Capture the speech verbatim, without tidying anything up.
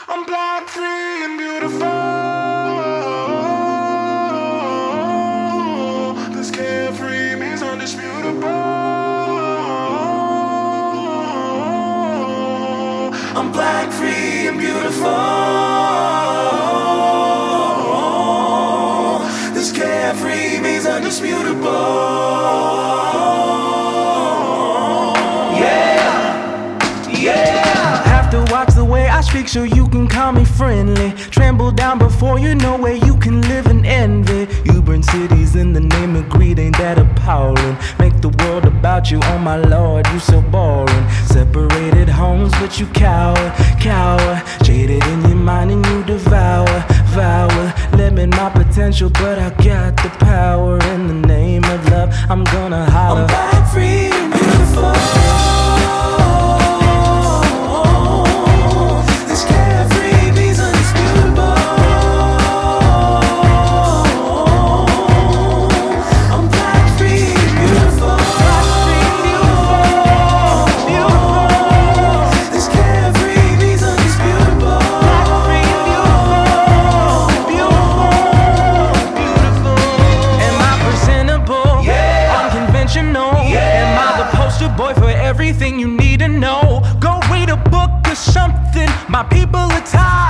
I'm black, free, and beautiful. This carefree means undisputable. I'm black, free, and beautiful. This carefree means undisputable. Watch the way I speak so you can call me friendly. Tremble down before you know where you can live in envy. You burn cities in the name of greed, ain't that appalling? Make the world about you, oh my lord, you so boring. Separated homes but you cower, cower. Jaded in your mind and you devour, devour. Limit my potential but I got the power. In the name of love, I'm gonna holler. I'm black, free, and beautiful. Boy, for everything you need to know, go read a book or something. My people are tired.